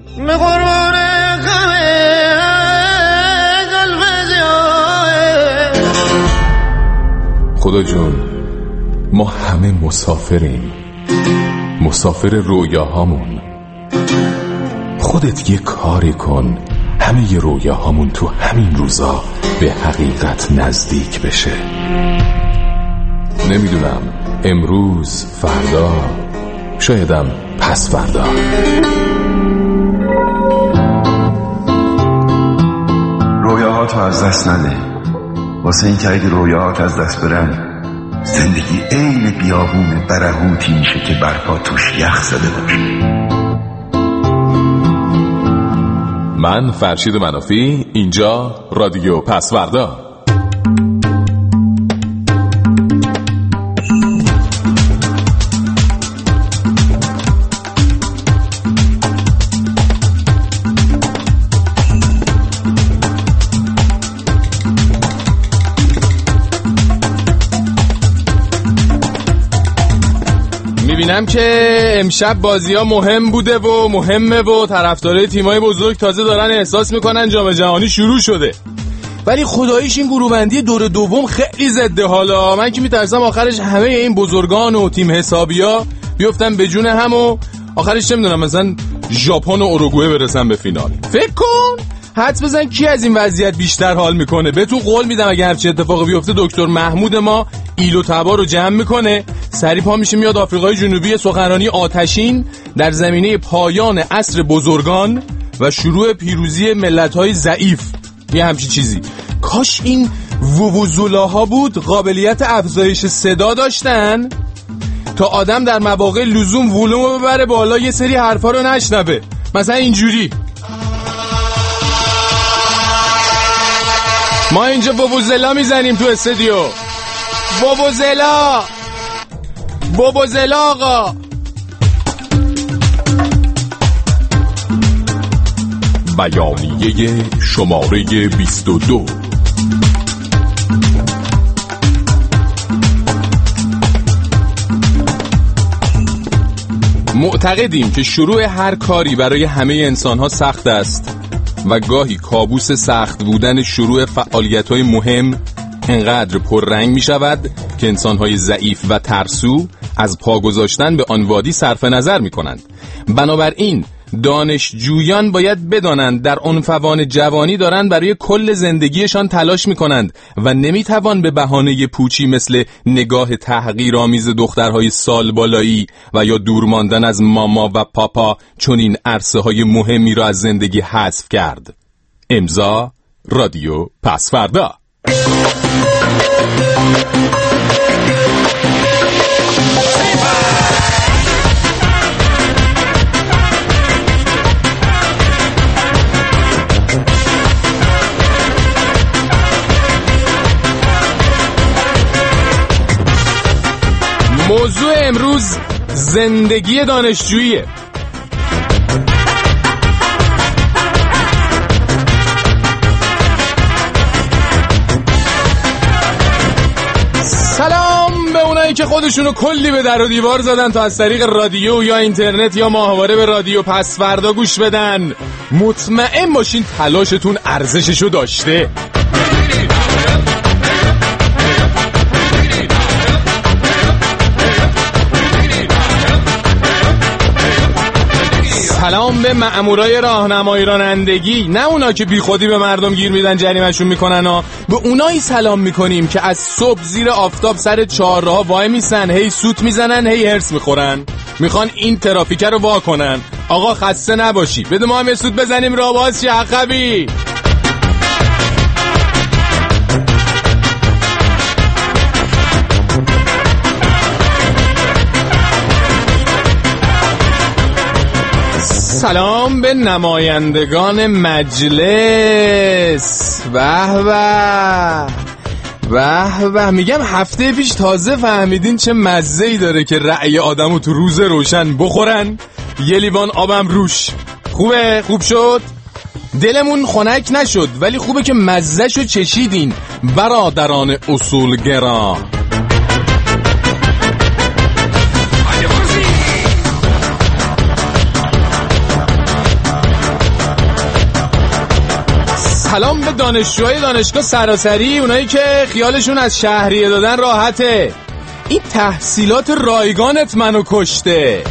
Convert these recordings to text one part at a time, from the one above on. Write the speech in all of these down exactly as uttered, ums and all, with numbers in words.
خدا جون، ما همه مسافریم، مسافر رویاهامون. خودت یه کاری کن همه ی رویاهامون تو همین روزا به حقیقت نزدیک بشه. نمیدونم امروز، فردا، شایدم پس فردا. رویاهاتو از دست نده، واسه این که اگه رویاهات از دست برن زندگی عین بیابون برهوتی میشه که برپا توش یخ زده باشه. من فرشید منافی، اینجا رادیو پسوردا. میبینم که امشب بازی ها مهم بوده و مهمه و طرفدارای تیمای بزرگ تازه دارن احساس میکنن جام جهانی شروع شده، ولی خداییش این گروه‌بندی دور دوم خیلی ضد حالا. من که میترسم آخرش همه این بزرگان و تیم حسابیا بیفتن به جون هم و آخرش نمیدونم مثلا ژاپن و اوروگوئه برسن به فینال. فکر کن حدس بزن کی از این وضعیت بیشتر حال میکنه. بهتون قول میدم اگه هرچی اتفاقی بیفته دکتر محمود ما ایل و تبا رو جمع میکنه، سری پا میشه میاد آفریقای جنوبی سخنرانی آتشین در زمینه پایان عصر بزرگان و شروع پیروزی ملت‌های ضعیف، یه همچین چیزی. کاش این وووزولاها بود قابلیت افزایش صدا داشتن تا آدم در مواقع لزوم ولومو ببره بالا یه سری حرفا رو نشنوه، مثلا اینجوری. ما اینجا وووزلا میزنیم تو استودیو. وووزلا وووزلا آقا. بیانیه شماره بیست و دو. معتقدیم که شروع هر کاری برای همه انسان‌ها سخت است و گاهی کابوس سخت بودن شروع فعالیت‌های مهم انقدر پررنگ می شود که انسان‌های ضعیف و ترسو از پا گذاشتن به آن وادی صرف نظر می کنند. بنابراین دانشجویان باید بدانند در عنفوان جوانی دارند برای کل زندگیشان تلاش می کنند و نمی توان به بهانه پوچی مثل نگاه تحقیرآمیز دخترهای سال بالایی و یا دور ماندن از ماما و پاپا چون این عرصه های مهمی را از زندگی حذف کرد. امضا رادیو پسوردا. موضوع امروز زندگی دانشجوییه. سلام به اونایی که خودشونو کلی به در و دیوار زدن تا از طریق رادیو یا اینترنت یا ماهواره به رادیو پسوردا گوش بدن. مطمئن باشین تلاشتون ارزششو داشته. سلام به مأمورای راهنمایی رانندگی، نه اونا که بی خودی به مردم گیر میدن جریمه‌شون میکنن ها. به اونایی سلام میکنیم که از صبح زیر آفتاب سر چهارراه وای میسن، هی سوت میزنن، هی هرس میخورن، میخوان این ترافیک رو وا کنن. آقا خسته نباشی، بده ما هم یه سوت بزنیم راه باز شه عقبی. سلام به نمایندگان مجلس. به به به به. میگم هفته پیش تازه فهمیدین چه مزه‌ای داره که رأی آدمو تو روز روشن بخورن؟ یه لیوان آبم روش. خوبه؟ خوب شد؟ دلمون خنک نشد، ولی خوبه که مزه‌شو چشیدین برادران اصولگرا. سلام به دانشجوهای دانشگاه سراسری، اونایی که خیالشون از شهریه دادن راحته. این تحصیلات رایگانت منو کشته.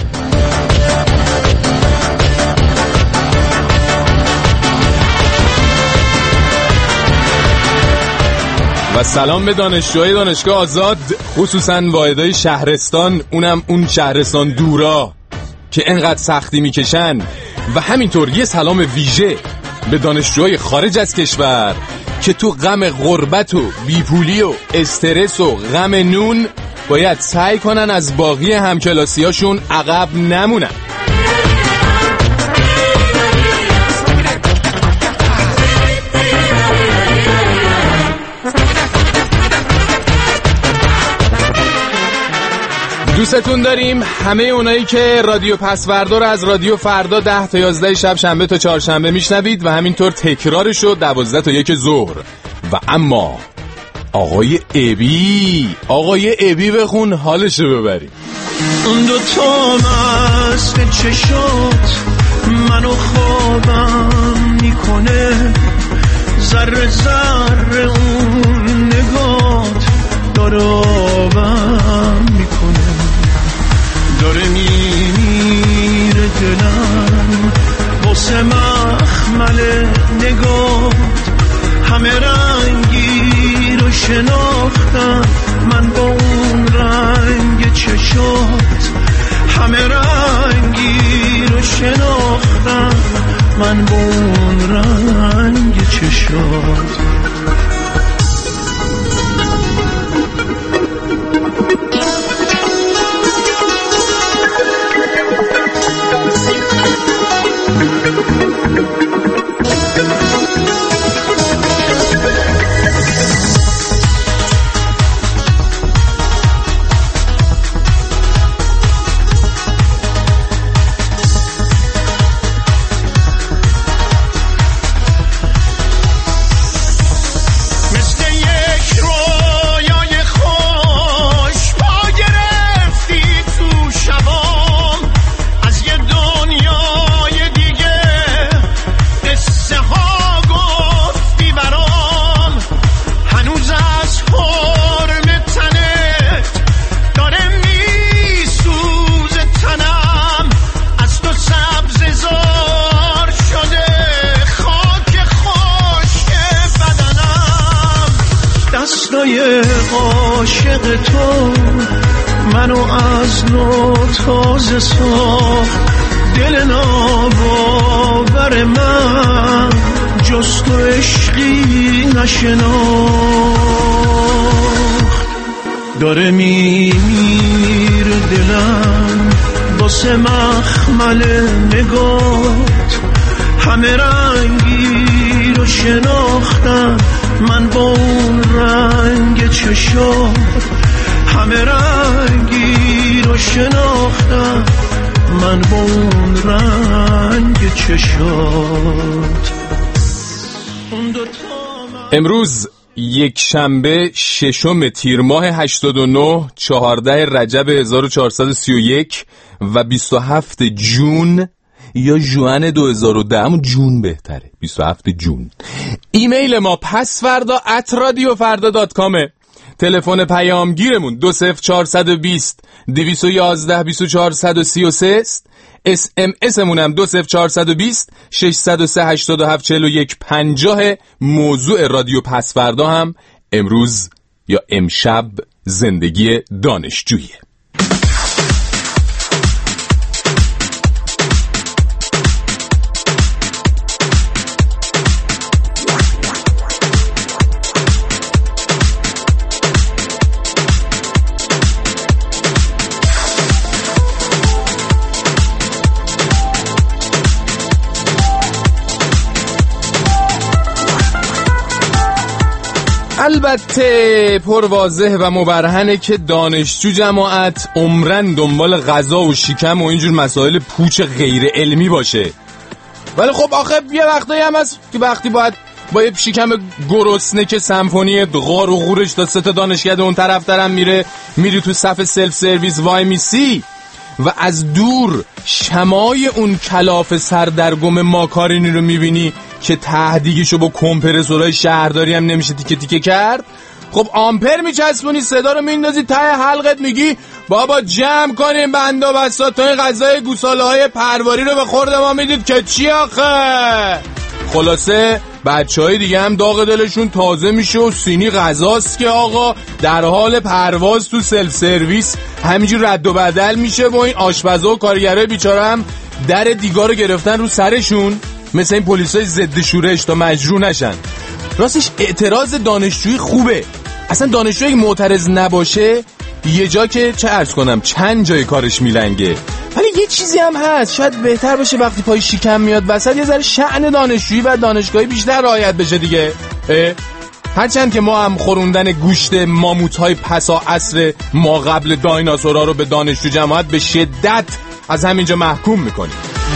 و سلام به دانشجوهای دانشگاه آزاد، خصوصا واحدهای شهرستان، اونم اون شهرستان دورا که انقدر سختی میکشن. و همینطور یه سلام ویژه به دانشجوهای خارج از کشور که تو غم غربت و بیپولی و استرس و غم نون باید سعی کنن از باقی همکلاسیاشون عقب نمونن. دوستتون داریم، همه اونایی که رادیو پسوردا رو از رادیو فردا ده تا یازده شب شنبه تا چهارشنبه میشنوید و همینطور تکرارش رو دوازده تا یک ظهر. و اما آقای ابی آقای ابی بخون حالشو ببریم. اون دو تا مست چشات منو خوابم میکنه، ذره ذره اون نگات داره آبم میکنه، داره میمیره دلم واسه مخمل نگات، همه رنگی رو شناختم من با اون رنگ چشات، همه رنگی رو شناختم من با اون رنگ چشات. عاشق تو منو از نو تازه ساخت، دل ناباور من جز تو عشقی نشناخت، داره میمیره دلم واسه مخمل نگات، همه رنگی رو شناختم من با اون رنگ چشات، همه رنگی رو شناختم من با اون رنگ چشات. امروز یک شنبه ششم تیر ماه هشتاد و نه، چهارده رجب هزار و چهارصد و سی و یک و بیست و هفت جون یا جوان دو هزار و ده، همون جون بهتره، بیست و هفت جون. ایمیل ما پسوردا ات رادیو فردا دات کامه. تلفن پیامگیرمون دو صفر چهارصد و بیست دویست و یازده بیست و چهارصد و سی و سه است. اس ام اس مونم دو صفر چهارصد و بیست ششصد و سه هشتاد و هفت چهل و یک پنجاه. موضوع رادیو پسوردا هم امروز یا امشب زندگی دانشجویی. البته پر واضح و مبرهنه که دانشجو جماعت عمرن دنبال غذا و شکم و اینجور مسائل پوچ غیر علمی باشه. ولی خب آخه یه وقتایی هم هست که وقتی باید با یه شکم گرسنه که سمفونی غار و غورش تا سه تا دانشکده اون طرف طرف میره، میری تو صف سلف سرویس وای میسی و از دور شمای اون کلاف سردرگم ماکارینی رو میبینی که تهدیگشو با کمپرسورهای شهرداری هم نمیشه تیکه تیکه کرد. خب آمپر میچسبونی، صدا رو میندازی ته حلقت، میگی بابا جمع کنیم بندا بساط تا این غذای گوساله های پرواری رو به خورد ما میدید که چی آخه. خلاصه بچه های دیگه هم داغ دلشون تازه میشه و سینی غذاست که آقا در حال پرواز تو سلف سرویس همینجور رد و بدل میشه و این آشپزا و کارگرای بیچاره هم در دیگا رو گرفتن رو سرشون مثل این پلیسای ضد شورش تا مجروح نشن. راستش اعتراض دانشجویی خوبه، اصلا دانشجویی معترض نباشه یه جا که چه عرض کنم چند جای کارش میلنگه. ولی یه چیزی هم هست شاید بهتر باشه وقتی پای شیکم میاد وسط یه ذره شأن دانشجویی و دانشگاهی بیشتر رعایت بشه دیگه. هرچند که ما هم خوروندن گوشت ماموت‌های پسا عصر ما قبل دایناسورها رو به دانشجو جماعت به شدت از همینجا محکوم میکنیم.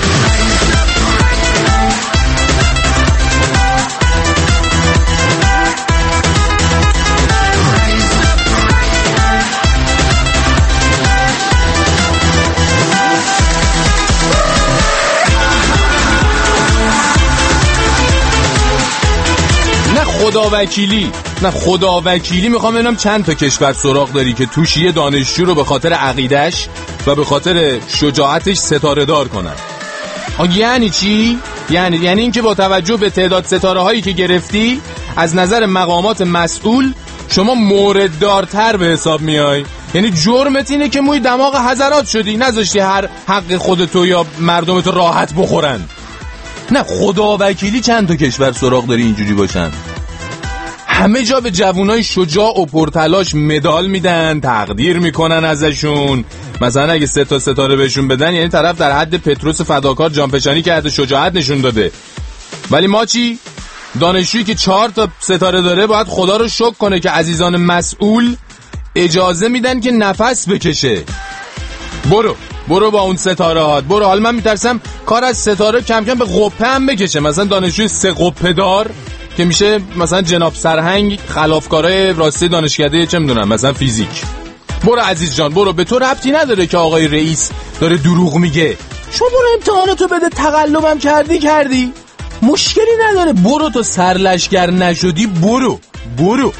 خدا وکیلی نه خدا وکیلی میخوام ببینم چند تا کشور سراغ داری که توش یه دانشجو رو به خاطر عقیدش و به خاطر شجاعتش ستاره دار کنن. یعنی چی؟ یعنی یعنی اینکه با توجه به تعداد ستاره هایی که گرفتی از نظر مقامات مسئول شما مورد دارتر به حساب میای. یعنی جرمت اینه که موی دماغ حضرات شدی، نذاشتی هر حق خودتو یا مردمتو راحت بخورن. نه خدا وکیلی چند تا کشور سراغ داری اینجوری باشن. همه جا به جوانای شجاع و پرتلاش مدال میدن، تقدیر میکنن ازشون. مثلا اگه سه تا ستاره بهشون بدن یعنی طرف در حد پتروس فداکار جانپشانی کرده، شجاعت نشون داده. ولی ما چی؟ دانشجویی که چهار تا ستاره داره باید خدا رو شکر کنه که عزیزان مسئول اجازه میدن که نفس بکشه. برو برو با اون ستاره هات برو. حالا من میترسم کار از ستاره کم کم به قپه هم بکشه. مثلا دانشجوی سه قپه دار که میشه مثلا جناب سرهنگ خلافکارای راسته دانشکده چه میدونم مثلا فیزیک. برو عزیز جان برو، به تو ربطی نداره که آقای رئیس داره دروغ میگه. شما برو امتحاناتو بده، تقلبم کردی کردی مشکلی نداره. برو تو سرلشگر نشدی برو برو.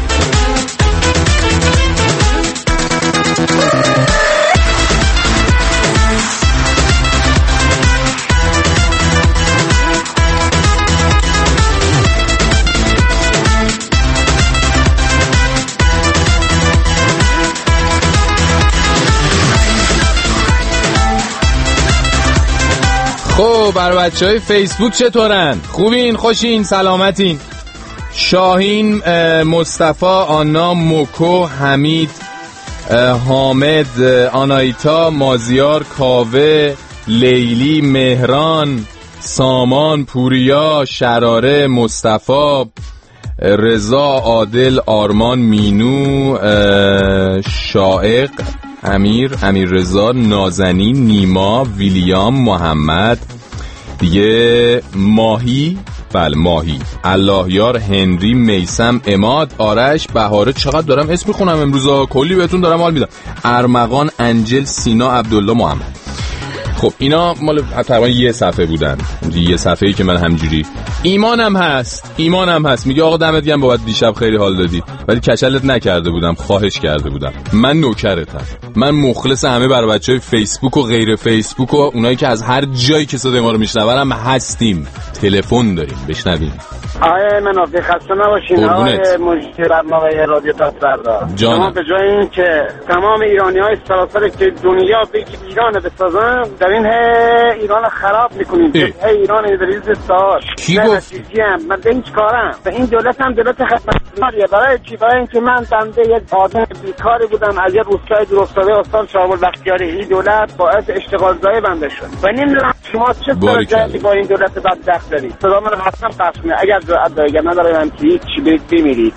خب بر بچه های فیسبوک چطورن؟ خوبین؟ خوشین؟ سلامتین؟ شاهین، مصطفی، آنا، موکو، حمید، حامد، آنایتا، مازیار، کاوه، لیلی، مهران، سامان، پوریا، شراره، مصطفی، رضا، عادل، آرمان، مینو، شائق، امیر، امیر رضا، نازنین، نیما، ویلیام، محمد دیگه، ماهی، بله ماهی، الله یار، هنری، میسم، اماد، آرش، بهاره. چقدر دارم اسم میخونم امروزا، کلی بهتون دارم حال میدم. ارمغان، انجل، سینا، عبدالله، محمد. خب اینا مال تقریبا یه صفحه بودن، یه صفحه‌ای که من همجوری. ایمانم هست، ایمانم هست میگه آقا دمت گرم بابت دیشب خیلی حال دادی ولی کچلت نکرده بودم، خواهش کرده بودم. من نوکرتم، من مخلص همه بر بچهای فیسبوک و غیر فیسبوک و اونایی که از هر جایی که صدای ما رو میشنون هستیم. تلفن داریم بشنویم. آقای منافی خسته نباشین. آقای مجری برنامه رادیو تاسفردا شما به جای این که تمام ایرانی های سراسر که دنیا بگید ایران بسازن در این ایران خراب میکنید. هی ایران دریز ساعت کی گفت؟ من به این کارم به این دولت هم دولت خدمتگاریه. برای چی؟ برای اینکه من بنده یک آدم بیکاری بودم از یه روستای دورافتاده استان شاه البختیاری. این دولت باعث اشتغال زای بنده شد و نمیدونم شما چه سرجتی با این دولت بدبخت دارید. صدا من حتما پخش کنید. اگر جرأت دارید نداره من چی برید بمیرید.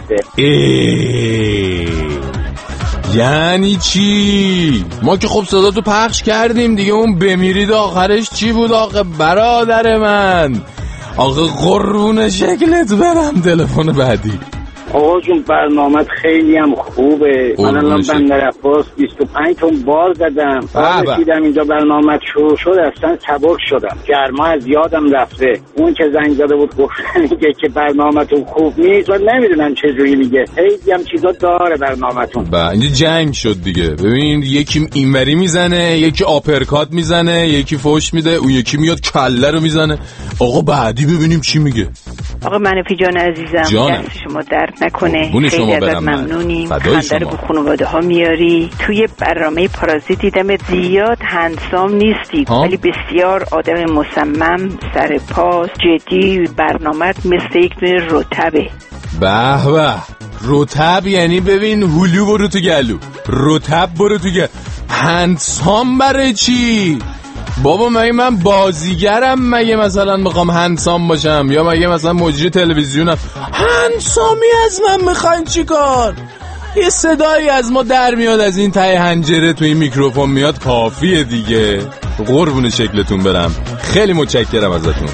یعنی چی؟ ما که خب صدا تو پخش کردیم دیگه، اون بمیرید آخرش چی بود آقا برادر من؟ آقا قربون شکلت برم. تلفن بعدی. آقا جون برنامه خیلی هم خوبه. من الان بندر عباس بیست و پنج تن بار زدم. بعد رسیدم اینجا برنامه شروع شد اصلا سبک شدم. گرما از یادم رفته. اون که زنگ زده بود گفت میگه که برنامه‌تون خوب نیست و نمیدونم چه جوری میگه. خیلی هم چیزا داره برنامه‌تون. با اینجا جنگ شد دیگه. ببین یکی اینوری میزنه، یکی آپرکات میزنه، یکی فوش میده، اون یکی میاد کله رو میزنه. آقا بعدی ببینیم چی میگه. آقا منفی جان عزیزم دست شما درد نکنه. خیلی ازت ممنونیم. خنده رو به خانواده ها میاری. توی برنامه پارازیت دیدم زیاد هندسام نیستی ها؟ ولی بسیار آدم مصمم، سر پاس، جدی. برنامه‌ت مثل یک دونه رتبه. به به رتب یعنی ببین هلو برو تو گلو، رتب برو تو گلو. هندسام برای چی؟ بابا مگه من بازیگرم؟ مگه مثلا میخوام هندسام باشم؟ یا مگه مثلا مجری تلویزیونم؟ هندسامی از من میخواین چیکار؟ یه صدایی از ما در میاد از این ته حنجره تو این میکروفون میاد کافیه دیگه. قربون شکلتون برم. خیلی متشکرم ازتون.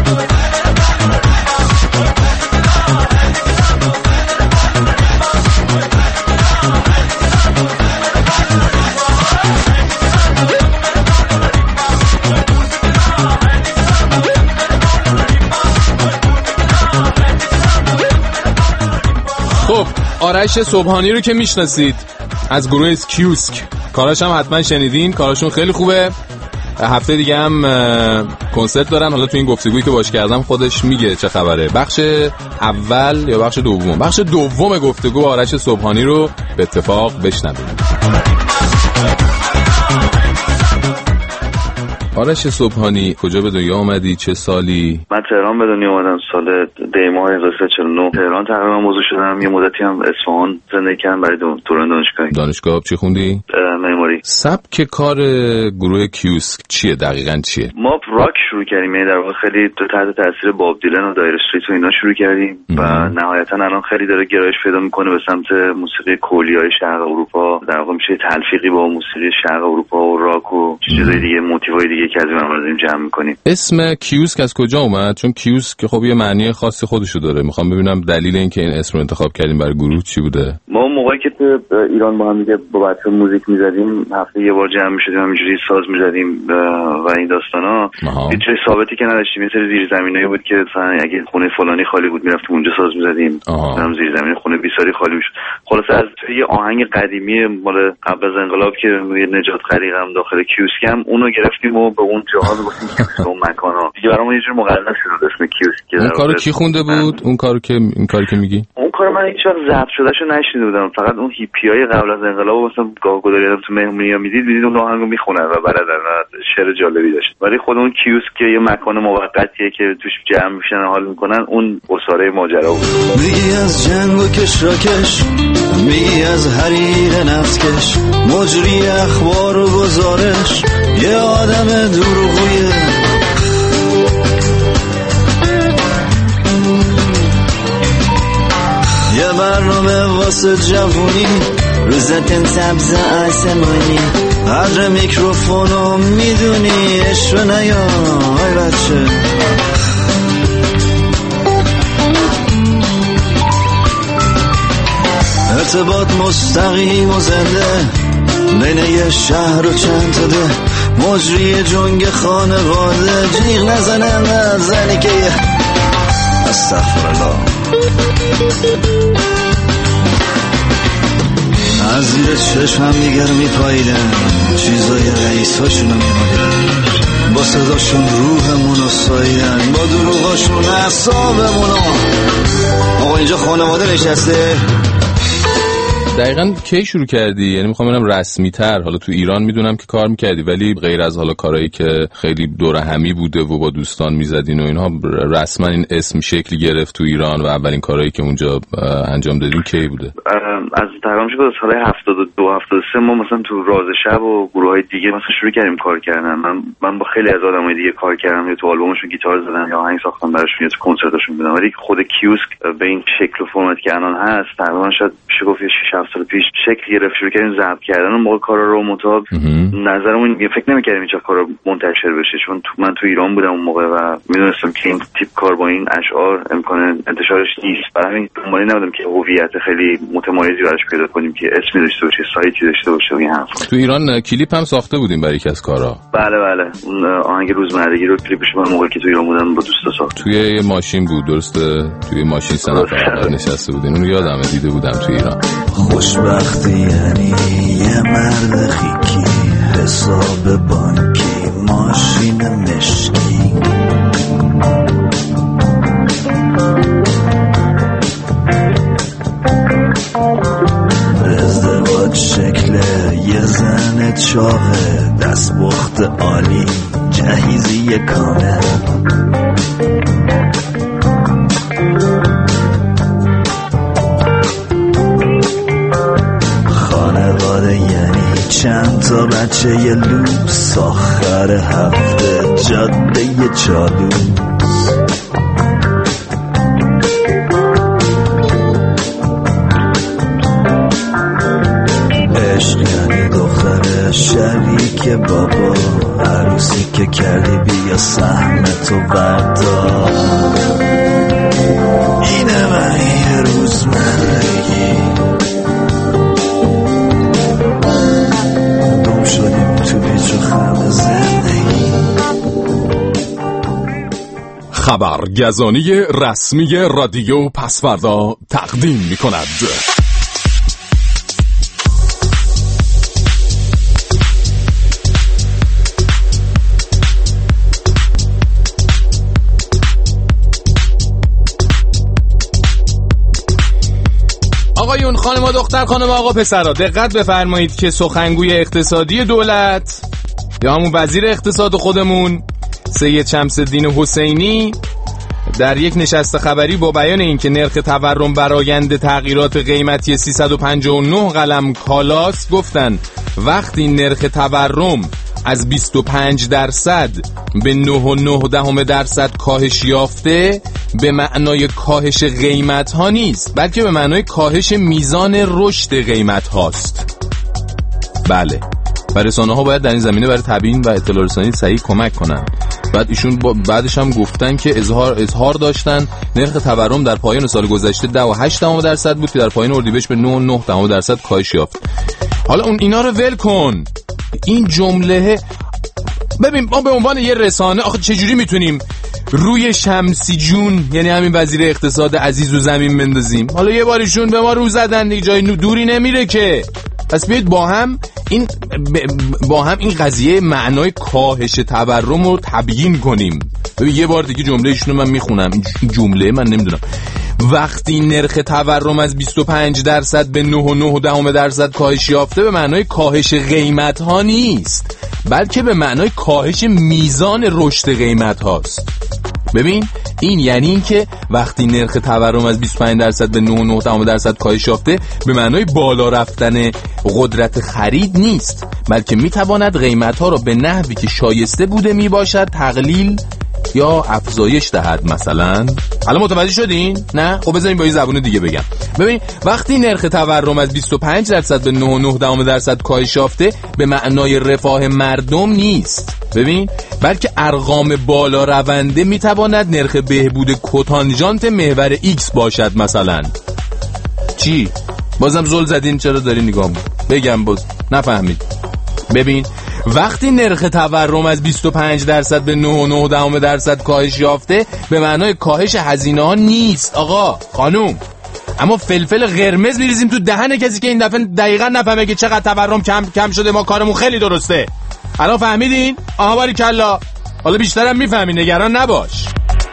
خب آرش صبحانی رو که میشناسید از گروه کیوسک، کاراش هم حتما شنیدین، کاراشون خیلی خوبه. هفته دیگه هم کنسرت دارن. حالا تو این گفتگویی که باش کردم خودش میگه چه خبره. بخش اول یا بخش دوم؟ بخش دوم گفتگو آرش صبحانی رو به اتفاق بشنویم. آرش صبحانی کجا به دنیا آمدی؟ چه سالی؟ من تهران به دنیا اومدم سال دی ماه هزار و سیصد و چهل و نه. تهران تقریبا موضوع شدم. یه مدتی هم اصفهان زندگی کردم برای دوران دانشگاهی. دانشگاه چی خوندی؟ معماری. سبک کار گروه کیوسک چیه دقیقاً چیه؟ ما راک شروع کردیم، یعنی در واقع خیلی تحت تاثیر باب دیلن و دایر استریت و اینا شروع کردیم و نهایتا الان خیلی داره گرایش پیدا میکنه به سمت موسیقی کولیای شرق اروپا. در واقع میشه تلفیقی با موسیقی شرق اروپا و راک و چیزای دیگه، موتیوهای دیگه که از این منظوریم جمع میکنیم. اسم کیوسک از کجا اومد؟ چون کیوسک خب یه معنی خاصی خودشو داره. میخوام ببینم دلیل اینکه این اسم رو انتخاب کردیم برای گروه چی بوده؟ ما موقعی که تو ایران با هم دیگه با بچه‌ها موزیک می‌زدیم، هفته یه بار جمع می‌شدیم همینجوری ساز می‌زدیم و این داستانا، هیچ چیز ثابتی که نداشتیم. یه سری زیرزمینایی بود که مثلا اگه خونه فلانی خالی بود می‌رفتیم اونجا ساز می‌زدیم، هم زیرزمین خونه بیساری خالی می‌شد. خلاص از یه آهنگ قدیمی مال قبل از انقلاب که یه نجات غریق هم داخل کیوسک هم اونو گرفتیم و به اون جاها می‌گفتیم کیوسک، اون مکانا دیگه برامون یه جور مقدس شد اسم کیوسک. اون کارو کی خونده بود؟ اون کارو که این کاری که میگی؟ اون کارو من هیچ وقت ضبط شدهشو نشنیده بودم. فقط اون هیپیای قبل از انقلاب مثلا گاه گداری تو مهمونی‌ها میدید میدید اون آهنگو میخونن و بلدن و شعر جالبی داشت. ولی خود اون کیوسک که یه مکان موقتیه که توش جمع میشن و حال میکنن، اون اساره ماجرا بود. میگی از جنگ و کشراکش، میگی از حریر نفتکش، مجری اخبار و گزارش، یه آدم دروغویه. یه برنامه واسه جوونی، روزتن سبز آسمانی، قدر میکروفونو میدونی، عشق نیا های بچه. ارتباط مستقیم و زنده بین یه شهر و چند تا ده، مجری جنگ خانواده، جیغ نزنن زنی که استغفرالله. از زیر چشم هم دیگر میپاییدن، چیزای رئیساشونو میمالیدن، با صداشون روحمونو ساییدن، با دروغاشون اعصابمونو. آقا اینجا خانواده نشسته. دقیقاً کی شروع کردی؟ یعنی میخوام ببینم رسمی تر. حالا تو ایران میدونم که کار میکردی، ولی غیر از حالا کارهایی که خیلی دور همی بوده و با دوستان میزدین و اینها، رسما این اسم شکلی گرفت تو ایران و اولین کارهایی که اونجا انجام دادین کی بوده؟ از تقریبا شد سال هفتاد و دو هفتاد و سه ما مثلا تو راز شب و گروهای دیگه مثلا شروع کردیم کار کردن. من من با خیلی از آدمای دیگه کار کردم، یا تو آلبومشون گیتار زدم یا آهنگ ساختم براشون یا تو کنسرتاشون بودم، ولی خود کیوسک به این شکل و فرمتی که الان هست تقریبا شاید میشه گفت شش هفت سال پیش شکل گرفت. شروع کردیم ضبط کردن و موقع کارا رو مطابق نظرمون فکر نمی‌کردیم هیچ کارا منتشر بشه، چون تو من تو ایران بودم اون موقع و میدونستم که این تیپ کار با این اشعار امکان انتشارش نیست. برای همین دنبالی نبودم که هویت خیلی متمایزی براش پیدا کنیم که اسمی داشته باشه، سایتی داشته باشه و این حرفا. تو ایران کلیپ هم ساخته بودیم برای یک از کارا. بله بله، اون آهنگ روزمرگی رو کلیپش من موقعی که تو ایران بودم با دوستا ساخت. توی یه ماشین بود، درسته؟ توی ماشین سه نفر نشسته بودین. اون یادمه دیده بودم تو ایران. خوشبختی یعنی یه مرد خیکی، حساب بانکی، ماشین مشکی. ازدواج شکل یه زن چاقه، دست بخت عالی، جهیزی کامل. خانواده یعنی چند تا بچه یه لوس، آخر هفته جاده یه چالوس. عشق یعنی دختر شریک بابا، عروسی که کردی بیا سهم تو بردار. اینه من یه روزمرگی، دم شدیم تو پیچ و خم زندگی. خبرگزانی رسمی رادیو پسوردا تقدیم می کند. آقایون، خانم دختر، خانم آقا، پسرها، دقت بفرمایید که سخنگوی اقتصادی دولت یا همون وزیر اقتصاد خودمون سید شمس‌الدین حسینی در یک نشست خبری با بیان اینکه نرخ تورم برآیند تغییرات قیمتی سیصد و پنجاه و نه قلم کالاست گفتن وقتی نرخ تورم از بیست و پنج درصد به نه و نه دهم درصد کاهش یافته، به معنای کاهش قیمت ها نیست، بلکه به معنای کاهش میزان رشد قیمت هاست. بله، و رسانه ها باید در این زمینه برای تبیین و اطلاع رسانی صحیح کمک کنن. بعد ایشون بعدش هم گفتن که اظهار اظهار داشتن نرخ تورم در پایان سال گذشته ده و هشت دهم درصد بود که در پایان اردیبهشت به نه و نه دهم درصد کاهش یافت. حالا اون اینا رو ول کن. این جمله ببین، ما به عنوان یه رسانه آخه چجوری میتونیم روی شمسی جون، یعنی همین وزیر اقتصاد عزیز و زمین بندازیم؟ حالا یه باریشون به ما رو زدن دیگه، جای دوری نمیره که. پس بیایید با هم این با هم این قضیه معنای کاهش تورم رو تبیین کنیم. ببین یه بار دیگه جمله ایشونو من میخونم. این جمله من نمیدونم. وقتی نرخ تورم از بیست و پنج درصد به نه و نه دهم درصد کاهش یافته، به معنای کاهش قیمت ها نیست، بلکه به معنای کاهش میزان رشد قیمت هاست. ببین این یعنی این که وقتی نرخ تورم از بیست و پنج درصد به نه و نه دهم درصد کاهش یافته، به معنای بالا رفتن قدرت خرید نیست، بلکه میتواند قیمت ها را به نحوی که شایسته بوده میباشد تقلیل یا افزایش دهد. مثلا حالا متوجه شدین؟ نه؟ خب بذارین با این زبون دیگه بگم. ببین وقتی نرخ تورم از بیست و پنج درصد به نه و نه دهم درصد کاهش یافته، به معنای رفاه مردم نیست، ببین، بلکه ارقام بالا رونده میتواند نرخ بهبود کوتانژانت محور ایکس باشد. مثلا چی؟ بازم زل زدین؟ چرا داری نگاه می‌کنی؟ بگم باز نفهمید. ببین وقتی نرخ تورم از بیست و پنج درصد به نه و نه دهم درصد کاهش یافته، به معنای کاهش هزینه ها نیست آقا خانوم. اما فلفل قرمز میریزیم تو دهن کسی که این دفعه دقیقاً نفهمه که چقدر تورم کم کم شده، ما کارمون خیلی درسته. الان فهمیدین؟ آها باریکلا. حالا بیشترم میفهمی، نگران نباش.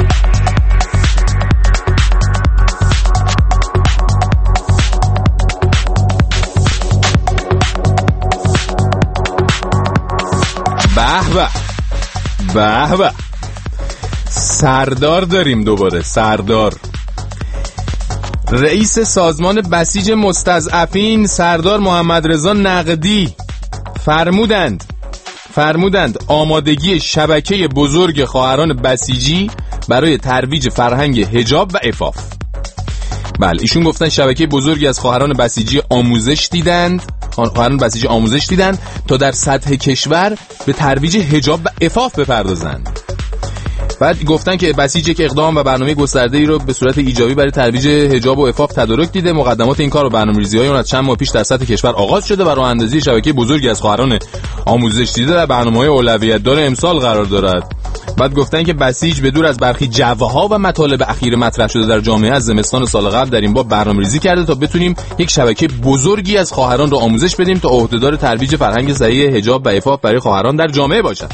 به به به به، سردار داریم دوباره. سردار رئیس سازمان بسیج مستضعفین سردار محمد رضا نقدی فرمودند فرمودند آمادگی شبکه بزرگ خواهران بسیجی برای ترویج فرهنگ حجاب و عفاف. بله ایشون گفتن شبکه بزرگی از خواهران بسیجی آموزش دیدند خواهران بسیجی آموزش دیدند تا در سطح کشور به ترویج حجاب و عفاف بپردازند. بعد گفتن که بسیج یک اقدام و برنامه گسترده‌ای رو به صورت ایجابی برای ترویج حجاب و عفاف تدارک دیده. مقدمات این کار و برنامه‌ریزی‌های اون از چند ماه پیش در سطح کشور آغاز شده و راه‌اندازی شبکه بزرگی از خواهران آموزش دیده در برنامه‌های اولویت دار امسال قرار دارد. بعد گفتن که بسیج به دور از برخی جوه‌ها و مطالب اخیر مطرح شده در جامعه از زمستان سال قبل در این باب برنامه‌ریزی کرده تا بتونیم یک شبکه بزرگی از خواهران رو آموزش بدیم تا عهدهدار ترویج فرهنگ صحیح حجاب و عفاف برای خواهران در جامعه باشد.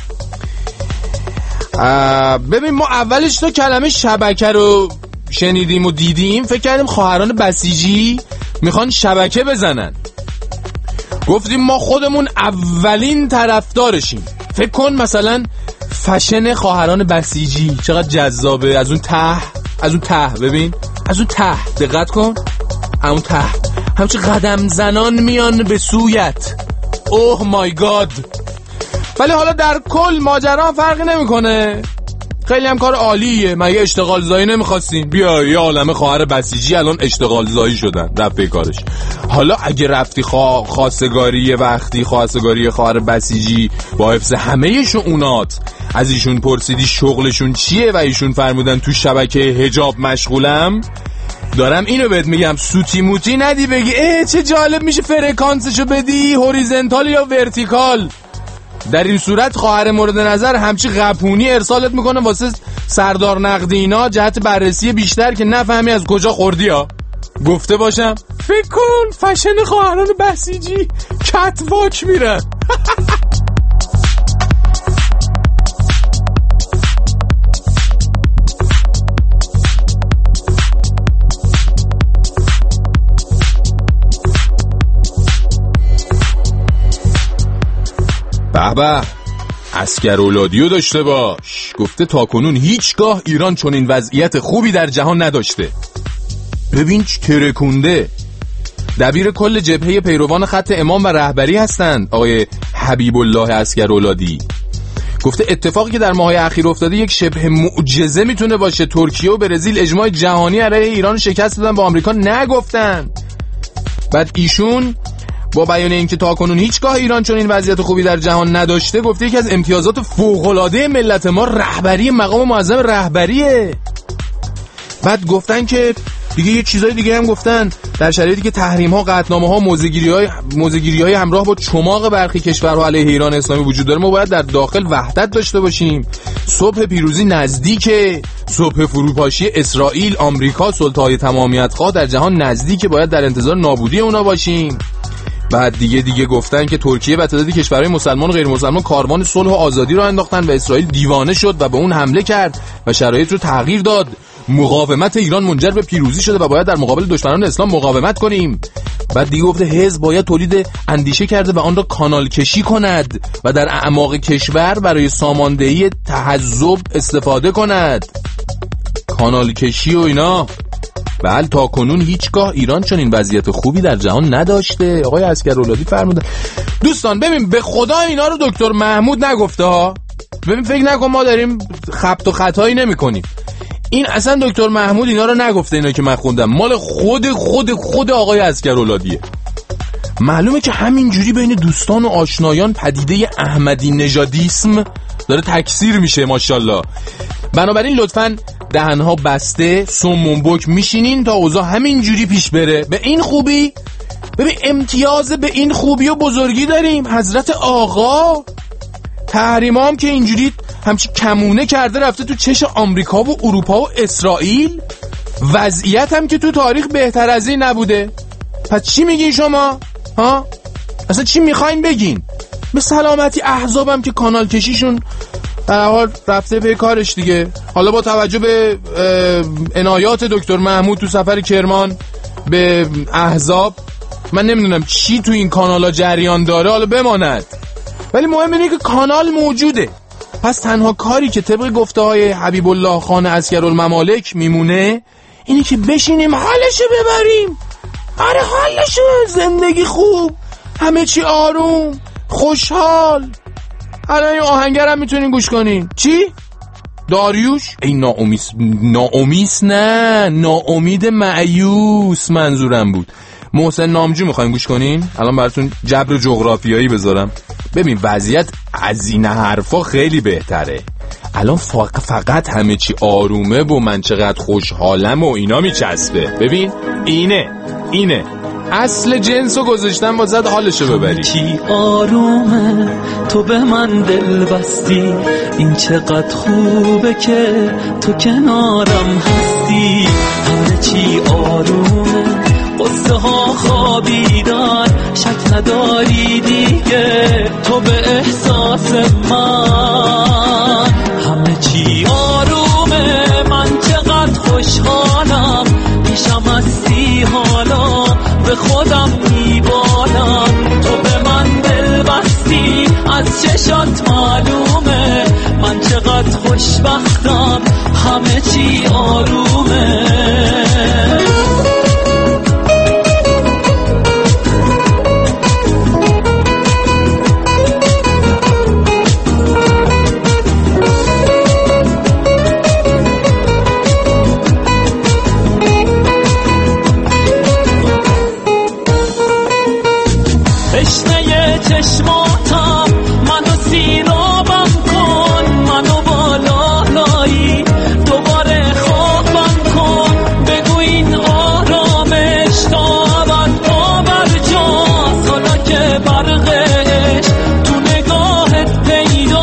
ببین ما اولش تو کلمه شبکه رو شنیدیم و دیدیم فکر کردیم خواهران بسیجی میخوان شبکه بزنن. گفتیم ما خودمون اولین طرفدارشیم. فکر کن مثلا فشن خواهران بسیجی چقدر جذابه. از اون ته از اون ته ببین از اون ته دقت کن اون ته همچه قدم زنان میان به سویت. اوه مای گاد. ولی حالا در کل ماجرا فرقی نمیکنه. خیلی هم کار عالیه. مگه اشتغال زایی نمیخواستین؟ بیا یه عالمه خواهر بسیجی الان اشتغال زایی شدن رفت به کارش. حالا اگه رفتی خوا... خواستگاری وقتی خواستگاری خواهر بسیجی با حفظ همه شؤونات از ایشون پرسیدی شغلشون چیه و ایشون فرمودن تو شبکه حجاب مشغولم، دارم اینو بهت میگم سوتی موتی ندی بگی اه چه جالب میشه فرکانسشو بدی هوریزنتال یا ورتیکال. در این صورت خواهر مورد نظر همچی غپونی ارسالت میکنه واسه سردار نقدی اینا جهت بررسی بیشتر که نفهمی از کجا خوردی ها. گفته باشم فکر کن فشن خواهران بسیجی کتواک میرن. بابا اسکر اولادیو داشته باش. گفته تاکنون هیچگاه ایران چنین وضعیت خوبی در جهان نداشته. ببین چه ترکونده. دبیر کل جبهه پیروان خط امام و رهبری هستند آقای حبیب الله اسکر اولادی. گفته اتفاقی که در ماهای اخیر افتاده یک شبه معجزه میتونه باشه. ترکیه و برزیل اجماع جهانی علیه ایران شکست دادن با آمریکا نگفتن. بعد ایشون با بیان اینکه تاکنون هیچگاه ایران چون این وضعیت خوبی در جهان نداشته گفته یکی از امتیازات فوق‌العاده ملت ما رهبری مقام معظم رهبریه. بعد گفتن که دیگه یه چیزای دیگه هم گفتن در شرایطی که تحریم‌ها، قطعنامه‌ها، موزه‌گیری‌های موزه‌گیری‌های همراه با چماق برخی کشورها علیه ایران اسلامی وجود داره، ما باید در داخل وحدت داشته باشیم. صبح پیروزی نزدیکه. صبح فروپاشی اسرائیل، آمریکا، سلطه‌های تمامیت‌خواه در جهان نزدیکه. باید در انتظار نابودی اونا باشیم. بعد دیگه دیگه گفتن که ترکیه و تعدادی کشورهای مسلمان و غیر مسلمان کاروان صلح و آزادی رو انداختن و اسرائیل دیوانه شد و به اون حمله کرد و شرایط رو تغییر داد. مقاومت ایران منجر به پیروزی شده و باید در مقابل دشمنان اسلام مقاومت کنیم. بعد دیگه گفته حزب باید تولید اندیشه کرده و آن را کانال کشی کند و در اعماق کشور برای ساماندهی تحزب استفاده کند. کانال کشی و اینا. بله تا کنون هیچگاه ایران چون این وضعیت خوبی در جهان نداشته. آقای اسکرولادی فرمودن. دوستان ببین به خدا اینا رو دکتر محمود نگفته ها. ببین فکر نکن ما داریم خبط و خطایی نمی کنیم. این اصلا دکتر محمود اینا رو نگفته. اینا که من خوندم مال خود خود خود آقای اسکرولادیه. معلومه که همینجوری بین دوستان و آشنایان پدیده احمدی نژادیسم داره تکثیر میشه ماشاءالله. بنابراین لطفاً دهنها بسته سمون بک میشینین تا اوضاع همینجوری پیش بره. به این خوبی ببین امتیاز به این خوبی و بزرگی داریم. حضرت آقا تحریما هم که اینجوری همچی کمونه کرده رفته تو چش آمریکا و اروپا و اسرائیل. وضعیت هم که تو تاریخ بهتر از این نبوده. پس چی میگین شما؟ ها؟ اصلا چی میخواین بگین؟ به سلامتی احزابم که کانال کشیشون در حال رفته به کارش دیگه. حالا با توجه به عنایات دکتر محمود تو سفر کرمان به احزاب من نمیدونم چی تو این کانالا جریان داره حالا بماند، ولی مهم اینه که کانال موجوده. پس تنها کاری که طبق گفته های حبیب الله خان عسکرالممالک میمونه اینه که بشینیم حالشو ببریم. آره حالشو، زندگی خوب، همه چی آروم، خوشحال. الان این آهنگرم میتونین گوش کنین. چی؟ داریوش؟ ای ناامیس ناامیس نه ناامید مایوس منظورم بود. محسن نامجو میخواین گوش کنین؟ الان براتون جبر جغرافیایی بذارم. ببین وضعیت از این حرفا خیلی بهتره. الان فقط همه چی آرومه و من چقدر خوشحالم و اینا میچسبه. ببین اینه اینه اصل جنسو گذاشتم واسه حالشو ببری. چی آرومه تو به من دل بستی، این چقدر خوبه که تو کنارم هستی. همه چی آرومه، قصه ها خوابیدن، شک نداری دیگه تو به احساس من. همه چی آرومه، من چقدر خوشحالم، پیشم هستی حالا به خودم میبالم. تو به من دل بستی، از چشات معلومه من چقدر خوشبختم، همه چی آرومه. چشماتم منو سیرابم کن، منو بالا لایی دوباره خوابم کن. بگو این آرامش تا ابد باور جاست، حالا که برقش تو نگاهت پیدا.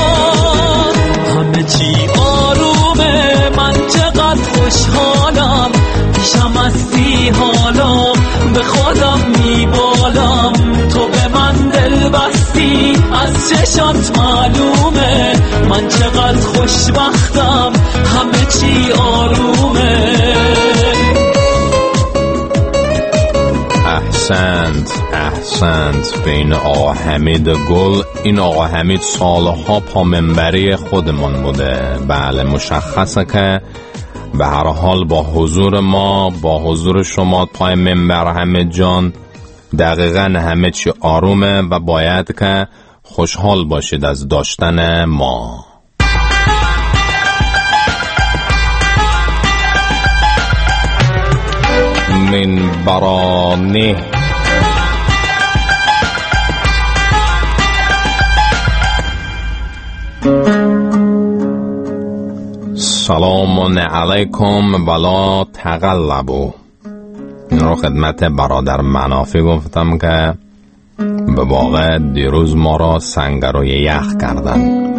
همه چی آرومه، من چقدر خوشحالم، پیشم هستی حالا به خودم میبالم. تو به من دل بستی، از چشات معلومه من چقدر خوشبختم، همه چی آرومه. احسنت احسنت به این آقا حمید گل. این آقا حمید سالها پا منبری خودمان بوده. بله مشخصه که به هر حال با حضور ما، با حضور شما پای منبر حمید جان دقیقاً همه چی آرومه و باید که خوشحال باشید از داشتن ما. من برانه سلام علیکم ولا تقلبو. این رو خدمت برادر منافی گفتم که به واقع دیروز ما را سنگروی یخ کردن.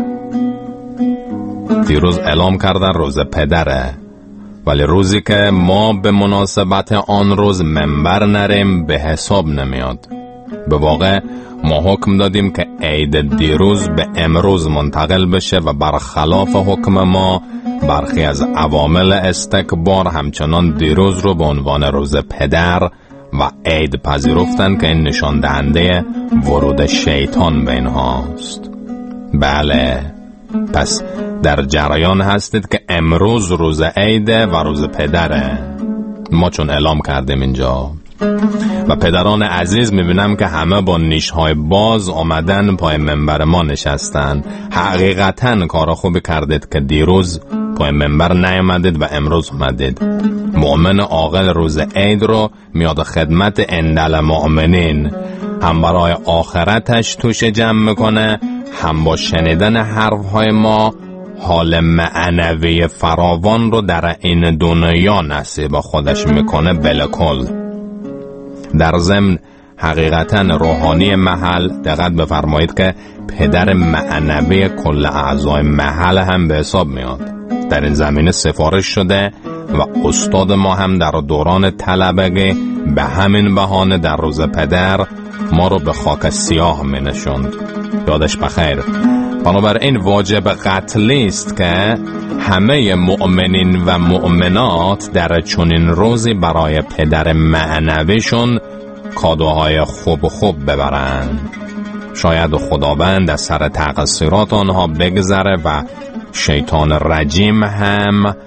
دیروز اعلام کردن روز پدره، ولی روزی که ما به مناسبت آن روز منبر نریم به حساب نمیاد. به واقع ما حکم دادیم که عید دیروز به امروز منتقل بشه و برخلاف حکم ما برخی از عوامل استکبار همچنان دیروز رو به عنوان روز پدر و عید پذیرفتن که این نشان دهنده ورود شیطان به اینهاست. بله، پس در جریان هستید که امروز روز عیده و روز پدره. ما چون اعلام کردیم اینجا و پدران عزیز میبینم که همه با نیشهای باز آمدن پای منبر ما نشستن. حقیقتا کار خوبی کردید که دیروز پای منبر نیامدید و امروز اومدید. مؤمن عاقل روز عید رو میاد خدمت اندل مؤمنین، هم برای آخرتش توش جمع میکنه، هم با شنیدن حرفهای ما حال معنوی فراوان رو در این دنیا نصیب خودش میکنه بالکل. در ضمن حقیقتا روحانی محل دقت بفرمایید که پدر معنوی کل اعضای محل هم به حساب میاد. در این زمینه سفارش شده و استاد ما هم در دوران طلبگی به همین بهانه در روز پدر ما رو به خاک سیاه می نشوند. یادش بخیر. بنابراین واجب قتلی است که همه مؤمنین و مؤمنات در چنین روزی برای پدر معنویشون کادوهای خوب خوب ببرند. شاید خداوند از سر تقصیرات آنها بگذره و شیطان رجیم هم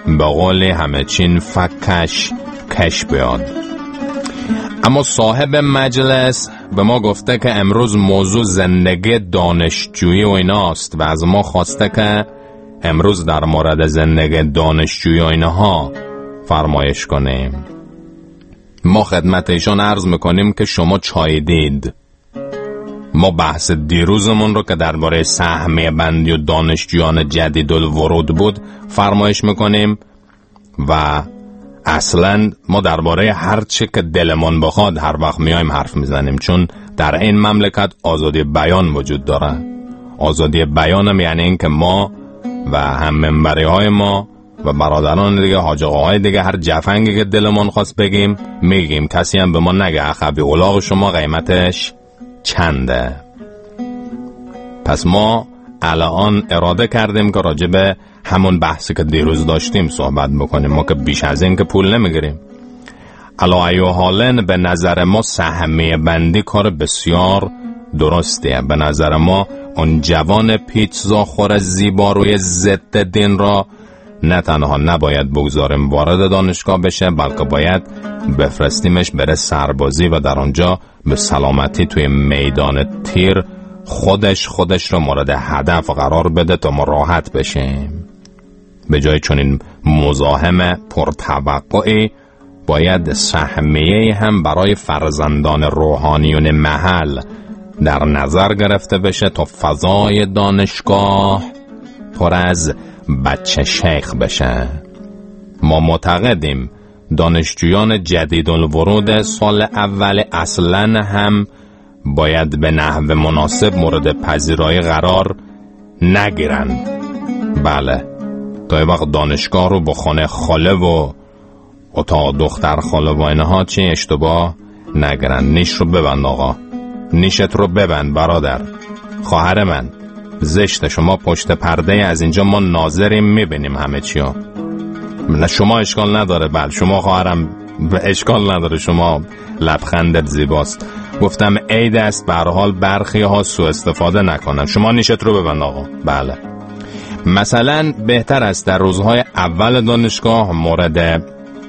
به قول همه چین فکش کش بیاد. اما صاحب مجلس به ما گفته که امروز موضوع زندگی دانشجویی و ایناست و از ما خواسته که امروز در مورد زندگی دانشجویی و اینها فرمایش کنیم. ما خدمت ایشان عرض میکنیم که شما چاییدید. ما بحث دیروزمون رو که درباره سهمیه بندی و دانشجویان جدید الورود بود فرمایش میکنیم و اصلا ما درباره هر چی که دلمون بخواد هر وقت میایم حرف میزنیم، چون در این مملکت آزادی بیان وجود داره. آزادی بیانم یعنی این که ما و هم منبری های ما و برادران دیگه، حاج آقاهای دیگه، هر جفنگی که دلمون خواست بگیم میگیم، کسی هم به ما نگه اخوی اولاغ شما قیمتش چنده. پس ما الان اراده کردیم که راجع به همون بحثی که دیروز داشتیم صحبت بکنیم. ما که بیش از این که پول نمیگیریم. علا ایو حالن به نظر ما سهمیه بندی کار بسیار درستیه. به نظر ما اون جوان پیتزا خور زیبا روی ضد دین را نه تنها نباید بگذاریم وارد دانشگاه بشه، بلکه باید بفرستیمش بره سربازی و در آنجا به سلامتی توی میدان تیر خودش خودش رو مورد هدف قرار بده تا ما راحت بشیم. به جای چنین مزاحم پرتوقعی باید سهمیه هم برای فرزندان روحانیون محل در نظر گرفته بشه تا فضای دانشگاه پر از بچه شیخ بشه. ما معتقدیم دانشجویان جدید الورود سال اول اصلاً هم باید به نحو مناسب مورد پذیرایی قرار نگیرن. بله، تا وقت دانشگاه رو با خانه خاله و اتاق دختر خاله و اینها چه اشتباه نگیرن. نیش رو ببند آقا، نیشت رو ببند برادر. خواهر من زشته، شما پشت پرده از اینجا ما ناظریم میبینیم همه چیو. نه شما اشکال نداره، بله شما خواهرم اشکال نداره، شما لبخندت زیباست. گفتم عید است، به هر حال برخی ها سوء استفاده نکنن. شما نیشت رو ببند آقا. بله، مثلا بهتر است در روزهای اول دانشگاه مورد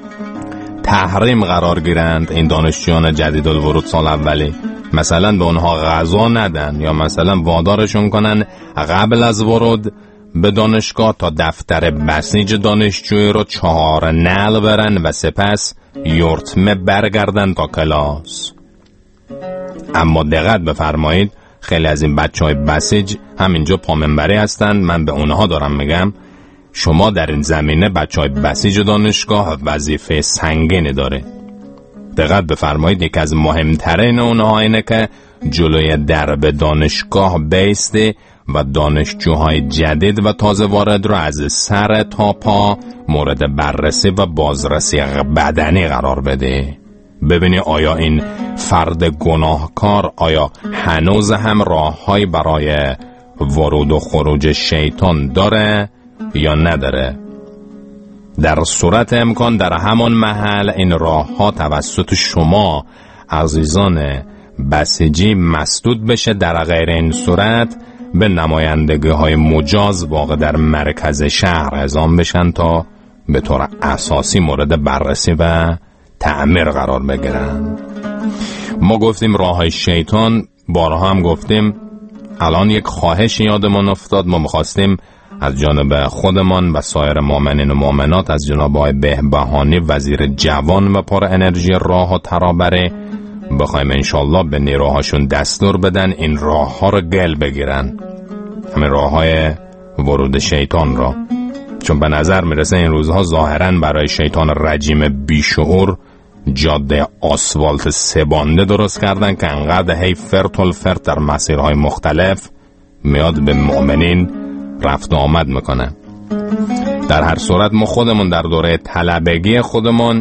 تحریم قرار گیرند این دانشجویان جدید الورود سال اولی. مثلا به اونها غذا ندن یا مثلا وادارشون کنن قبل از ورود به دانشگاه تا دفتر بسیج دانشجویی رو چهار نعل برن و سپس یورتمه برگردن تا کلاس. اما دقت بفرمایید، خیلی از این بچه های بسیج همینجا پامنبری هستن. من به اونها دارم میگم شما در این زمینه بچه های بسیج دانشگاه وظیفه سنگینی داره. دقت بفرمایید، یک از مهمترین اونها اینه که جلوی درب دانشگاه بیسته و دانشجوهای جدید و تازه وارد رو از سر تا پا مورد بررسی و بازرسی بدنی قرار بده. ببینی آیا این فرد گناهکار آیا هنوز هم راه‌هایی برای ورود و خروج شیطان داره یا نداره. در صورت امکان در همان محل این راه‌ها توسط شما عزیزان بسیجی مسدود بشه. در غیر این صورت به نمایندگی های مجاز واقع در مرکز شهر اعزام بشن تا به طور اساسی مورد بررسی و تعمیر قرار بگیرن. ما گفتیم راه های شیطان، بارها هم گفتیم. الان یک خواهش یادمون افتاد، ما میخواستیم از جانب خودمان و سایر مؤمنین و مؤمنات از جناب آقای بهبهانی وزیر جوان و پر انرژی راه و ترابره بخوایم انشالله به نیروهاشون دستور بدن این راه ها رو گل بگیرن، همین راه های ورود شیطان را. چون به نظر میرسه این روزها ظاهرا برای شیطان رجیم بیشعور جاده آسفالت سه‌بانده درست کردن که انقدر هی فرتل فرت در مسیرهای مختلف میاد به مؤمنین رفت و آمد میکنه. در هر صورت ما خودمون در دوره طلبگی خودمون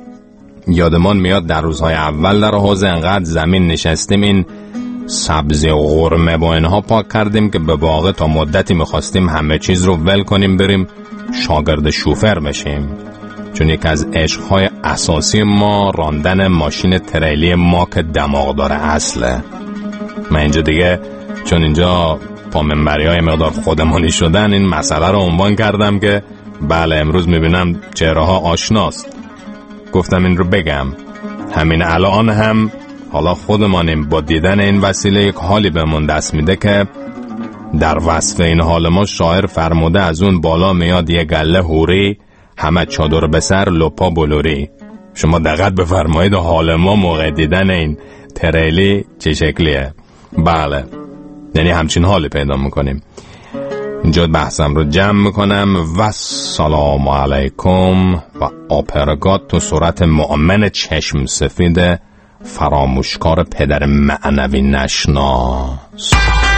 یادمون میاد در روزهای اول در حوزه انقدر زمین نشستیم این سبزی و غرمه با اینها پاک کردیم که به واقع تا مدتی میخواستیم همه چیز رو ول کنیم بریم شاگرد شوفر بشیم. چون یک از عشقهای اساسی ما راندن ماشین تریلی ما که دماغ داره اصله. من اینجا دیگه چون اینجا پا منبری های مقدار خودمانی شدن این مسئله رو عنوان کردم که بله امروز میبینم چهره ها آشناست، گفتم این رو بگم. همین الان هم حالا خودمانیم با دیدن این وسیله یک حالی بهمون دست میده که در وصف این حال ما شاعر فرموده از اون بالا میاد یه گله هوری، همه چادر به سر لپا بلوری. شما دقت بفرمایید حال ما موقع دیدن این تریلی چه شکلیه. بله یعنی همچین حالی پیدا میکنیم. اینجا بحثم رو جمع میکنم و سلام علیکم و آپرگات تو صورت مؤمن چشم سفید فراموشکار پدر معنوی نشناس.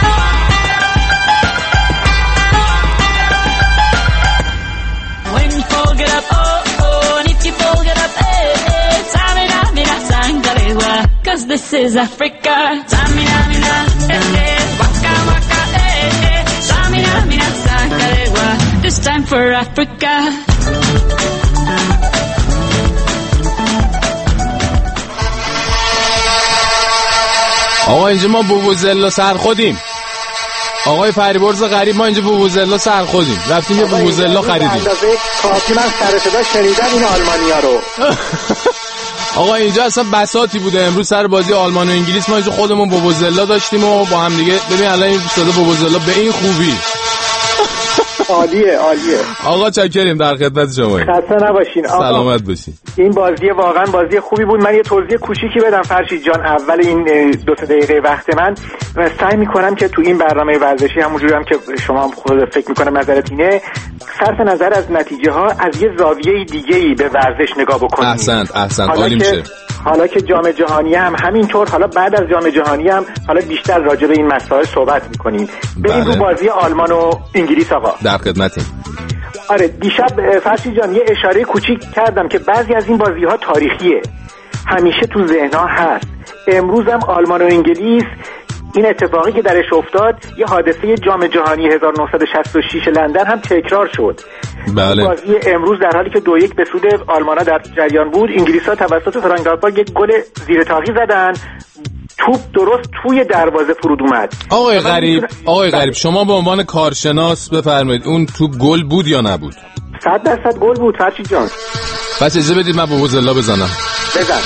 Cause this is Africa. Samina mina eh eh waka waka eh eh Samina mina sakarewa. This time for Africa. آقا اینجا ما بوبوزلا سر خودیم. آقای فریبرز غریب ما اینجا بوبوزلا سر خودیم. رفتیم یه بوبوزلا خریدیم. اندازه کافی من سر صدا شنیدم این آلمانیا رو. آقا اینجا اصلا بساطی بوده. امروز سر بازی آلمان و انگلیس ما اینجا خودمون بوبوزلا داشتیم و با هم دیگه ببین الان این صدا بوبوزلا به این خوبی. عالیه عالیه. آقا چاکریم، در خدمت شما. خسته نباشین آقا. سلامت باشین. این بازی واقعا بازی خوبی بود. من یه توضیح کوچیکی بدم فرشید جان اول این دو سه دقیقه وقت من. سعی میکنم که تو این برنامه ورزشی همونجوری هم که شما هم خود فکر میکنم نظرت اینه، صرف نظر از نتیجه ها از یه زاویه دیگه‌ای به ورزش نگاه بکنیم. احسنت احسنت عالی میشه. حالا که جام جهانی هم همینطور، حالا بعد از جام جهانی هم حالا بیشتر راجع به این مسائل صحبت میکنیم. بریم رو بازی آلمان و انگلیس آقا. در خدمتیم. آره دیشب فرشید جان یه اشاره کوچیک کردم که بعضی از این بازی ها تاریخیه، همیشه تو ذهن‌ها هست. امروز هم آلمان و انگلیس این اتفاقی که درش افتاد یه حادثه جام جهانی هزار و نهصد و شصت و شش لندن هم تکرار شد. بله. بازی امروز در حالی که دو یک به سود آلمان‌ها در جریان بود، انگلیس‌ها توسط فرانک لامپارد یک گل زیر تاقی زدن. توپ درست توی دروازه فرود اومد. آقای غریب آقای غریب شما به عنوان کارشناس بفرمایید اون توپ گل بود یا نبود؟ صد درصد گل بود فرشید جان. پس اجازه بدید من بوبوزلا بزنم. بزن.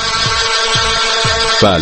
بله.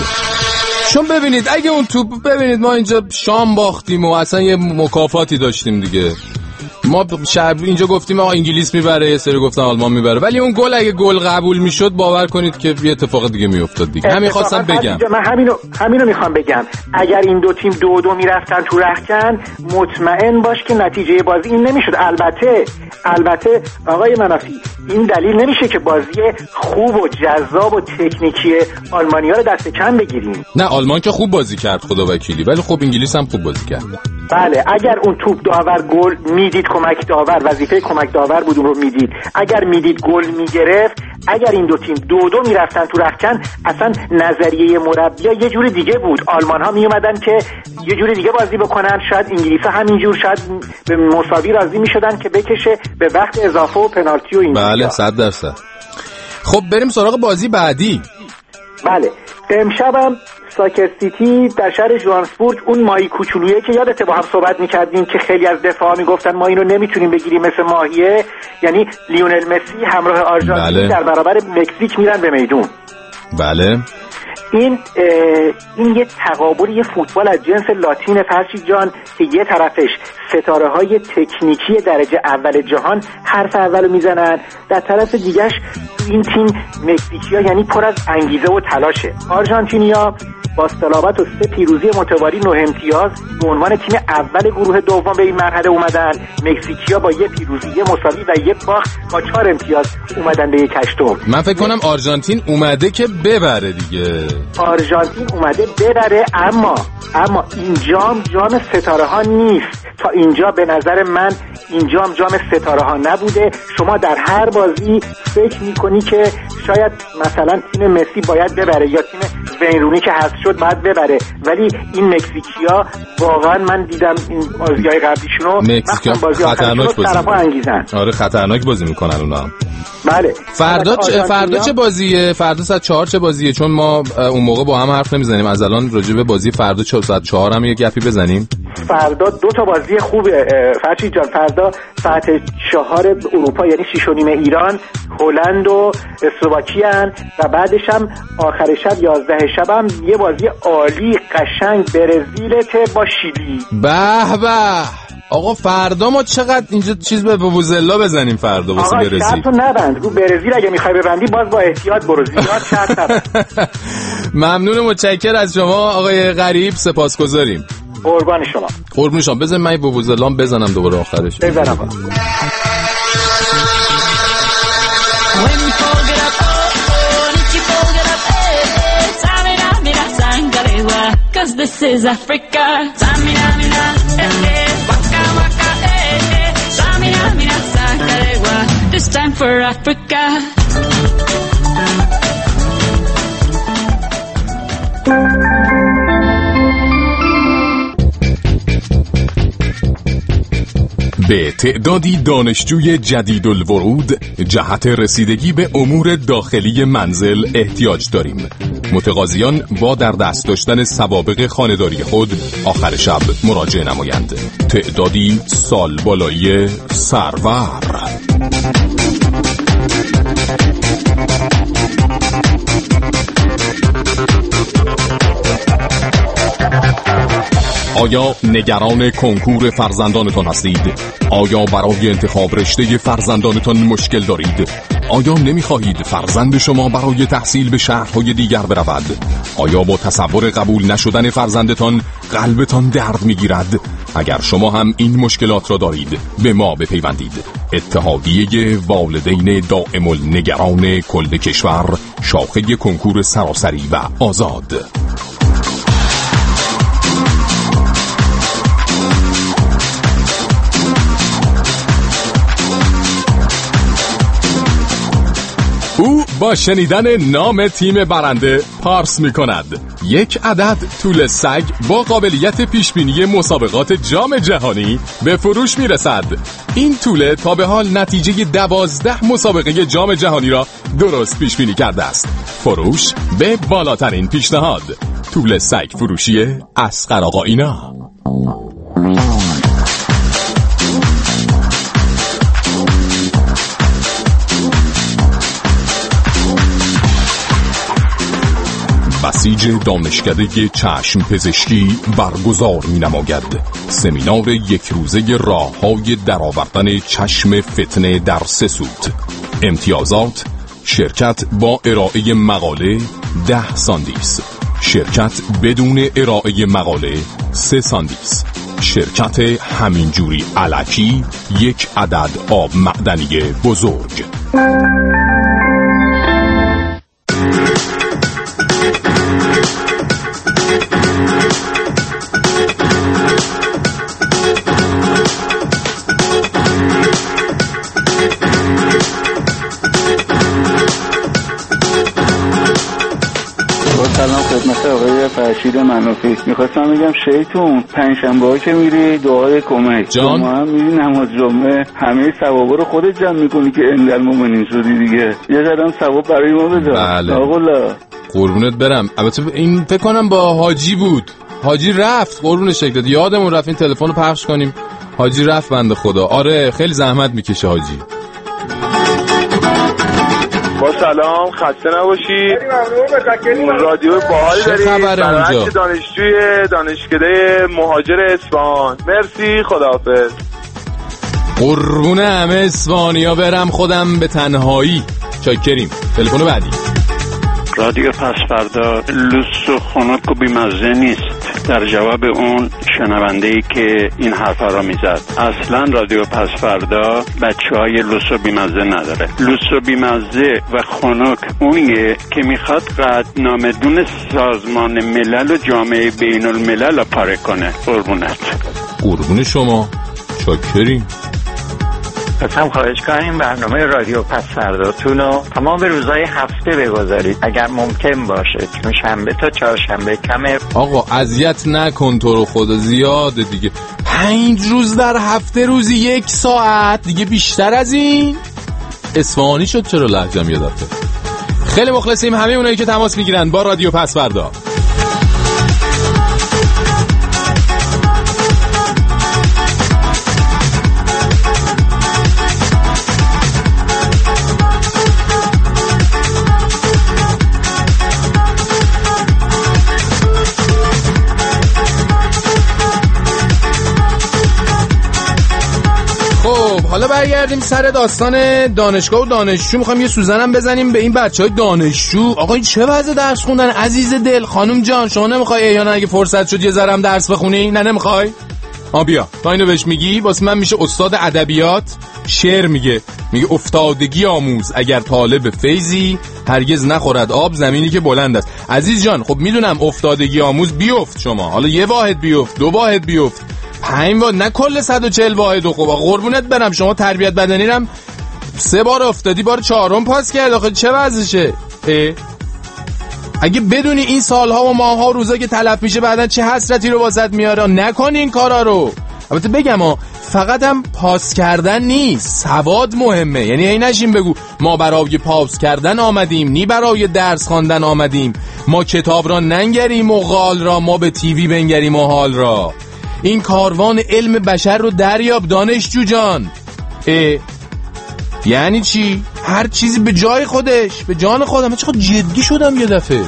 چون ببینید اگه اون توپ ببینید ما اینجا شام باختیم و اصلا یه مکافاتی داشتیم دیگه. ما شب اینجا گفتیم آقا انگلیس میبره، یه سری گفتن آلمان میبره، ولی اون گل اگه گل قبول میشد باور کنید که یه اتفاق دیگه میافتاد دیگه. همین خواستم بگم. من همینو همینو میخوام بگم. اگر این دو تیم دو دو میرفتن تو رختکن مطمئن باش که نتیجه بازی این نمیشد. البته البته آقای منافی این دلیل نمیشه که بازی خوب و جذاب و تکنیکی آلمانی‌ها رو دست کم بگیریم. نه آلمان که خوب بازی کرد خدا وکیلی، ولی خب انگلیس هم خوب بازی کرد. بله اگر اون توپ داور گل میدید، کمک داور وظیفه کمک داور بود اون رو میدید، اگر میدید گل میگرفت، اگر این دو تیم دو دو میرفتن تو رختکن اصلا نظریه مربی یه جوری دیگه بود. آلمان ها میومدن که یه جوری دیگه بازی بکنن، شاید انگلیس ها همینجور شاید به مساوی راضی میشدن که بکشه به وقت اضافه و پنالتی و این. بله صد درصد. خب بریم سراغ بازی بعدی. بله امشبم ساکر سیتی در شهر جوهانسبورگ اون ماهی کوچولویی که یادته با هم صحبت میکردیم که خیلی از دفاع میگفتن ما اینو نمیتونیم بگیریم مثل ماهیه، یعنی لیونل مسی همراه آرژانتین بله. در برابر مکزیک میرن به میدون. بله این این یه تقابل یه فوتبال از جنس لاتین فرشید جان که یه طرفش ستاره های تکنیکی درجه اول جهان حرف اولو میزنن، در طرف دیگهش این تیم مکزیکیا یعنی پر از انگیزه و تلاشه. آرژانتینیا با صلابت و سه پیروزی متوالی نه امتیاز به عنوان تیم اول گروه دوم به این مرحله اومدن. مکزیکیا با یه پیروزی یه مساوی و یه باخت با چهار امتیاز اومدن به یک هشتم. من فکر کنم آرژانتین اومده که ببره دیگه. آرژانتین اومده ببره اما اما این جام جام ستاره ها نیست. تا اینجا به نظر من این جام جام ستاره ها نبوده. شما در هر بازی فکر میکنی که شاید مثلا تیم مسی باید ببره یا تیم وین رونی که حذف شد باید ببره، ولی این مکزیکیا واقعا من دیدم این بازی‌های قبلیشونو مکزیکیا خطرناک بازی انگیزن. آره خطرناک بازی میکنن اونا. بله. فردا چه فردا چه بازیه؟ فردا ساعت چهار چه بازیه؟ چون ما اون موقع با هم حرف نمیزنیم. از الان راجع به بازی فردا ساعت چهار هم یه گپی بزنیم. فردا دو تا بازی خوبه فرشید جان. فردا ساعت چهار اروپا یعنی شش و نیم ایران هلند و اسلواکیان و بعدش هم آخر شب یازده شب هم یه بازی عالی قشنگ برزیلته با شیلی. به به آقا فردا ما چقدر اینجا چیز به ووزلا بزنیم فردا واسه برزیل. آقا شرطو نبند رو برزیل، اگه میخوای ببندی باز با احتیاط برو، زیاد شرط نبند. ممنون متشکر از شما آقای غریب، سپاسگزاریم. قربان شما. قربون شما. بزن من ووزلام بزنم دوباره آخرش. بزنم. Cause this is Africa. Samina mina, eh eh, waka waka, eh eh. Samina mina, sakarewa. This time for Africa. به تعدادی دانشجوی جدید الورود جهت رسیدگی به امور داخلی منزل احتیاج داریم. متقاضیان با در دست داشتن سوابق خانه‌داری خود آخر شب مراجعه نمایند. تعدادی سال بالایی سرور. آیا نگران کنکور فرزندانتان هستید؟ آیا برای انتخاب رشته فرزندانتان مشکل دارید؟ آیا نمی‌خواهید فرزند شما برای تحصیل به شهرهای دیگر برود؟ آیا با تصور قبول نشدن فرزندتان قلبتان درد می‌گیرد؟ اگر شما هم این مشکلات را دارید به ما بپیوندید. اتحادیه والدین دائم النگران کل کشور، شاخه کنکور سراسری و آزاد. او با شنیدن نام تیم برنده پارس می کند. یک عدد توله سگ با قابلیت پیشبینی مسابقات جام جهانی به فروش می رسد. این توله تا به حال نتیجه دوازده مسابقه جام جهانی را درست پیشبینی کرده است. فروش به بالاترین پیشنهاد. توله سگ فروشی اصغر آقاینا. بسیج دانشکده چشم پزشکی برگزار می نماید. سمینار یک روزه راه‌های درآوردن چشم فتنه در سه سوت. امتیازات: شرکت با ارائه مقاله ده ساندیس، شرکت بدون ارائه مقاله سه ساندیس، شرکت همینجوری الکی یک عدد آب معدنی بزرگ. سلام خدمت آقای فرشید منافی. میخواستم بگم شیطون پنجشنبه ها که میری دعای کمک جان ما هم میری نماز جمعه، همه ثوابا رو خودت جمع میکنی که اندل مومنین شدی دیگه. یه قدم ثواب برای ما بذار. بله آقا قربونت برم. البته این فکر کنم با حاجی بود. حاجی رفت قربون شکلت، یادمون رفت این تلفن رو پخش کنیم. حاجی رفت بنده خدا. آره خیلی زحمت میکشه حاجی. با سلام، خسته نباشید. رادیو باحال دارید. برای دانشجوی دانشکده مهاجر اصفهان. مرسی، خداحافظ. قربون همه اصفهانیا برم، خودم به تنهایی. چاکریم. تلفن بعدی. رادیو پس فردا لوس و خنک و بیمزه نیست. در جواب اون شنونده‌ای که این حرفا را میزد، اصلا رادیو پس فردا بچه‌های لوس و بیمزه نداره. لوس و بیمزه و خنک اونیه که میخواد قدنامه‌دون سازمان ملل و جامعه بین الملل را پاره کنه. قربونت. قربون شما. چاکریم. پسم خواهش کنیم برنامه رادیو پس فرداتون رو تمام روزهای هفته بگذارید اگر ممکن باشه، چون شنبه تا چهارشنبه کمه. آقا اذیت نکن تو رو خدا، زیاده دیگه. پنج روز در هفته، روزی یک ساعت دیگه، بیشتر از این اصفهانی شد. چرا لهجه‌م یادته؟ خیلی مخلصیم همه اونایی که تماس میگیرن با رادیو پس فردا. حالا برگردیم سر داستان دانشگاه و دانشجو. میخوایم یه سوزنم بزنیم به این بچهای دانشجو. آقا این چه وضع درس خوندن عزیز دل؟ خانم جان شما نمیخوای یا نه اگه فرصت شد یه ذرم درس بخونی؟ نه نمیخوای؟ آ بیا تا اینو بهش میگی واسه من میشه استاد ادبیات. شعر میگه میگه افتادگی آموز اگر طالب فیضی، هرگز نخورد آب زمینی که بلند است. عزیز جان خب میدونم افتادگی آموز بیفت، شما حالا یه واحد بیفت، دو واحد بیفت، پنج واحد، نه کل صد و چهل واحد. و خب قربونت برم شما تربیت بدنی رم سه بار افتادی، بار چهارم پاس کرد. آخه چه وضعشه؟ اگه بدونی این سالها و ماهها و روزا که تلف میشه بعدن چه حسرتی رو واسط میاره، نکن این کارا رو. البته بگم ها فقط هم پاس کردن نیست، سواد مهمه. یعنی این نشیم بگو ما برای پاس کردن آمدیم، نی برای درس خواندن آمدیم. ما کتاب را ننگریم و غال را، ما به تیوی بنگریم و حال را. این کاروان علم بشر رو دریاب دانشجو جان. اه یعنی چی؟ هر چیزی به جای خودش، به جان خودم. چقدر جدی شدم یه دفعه.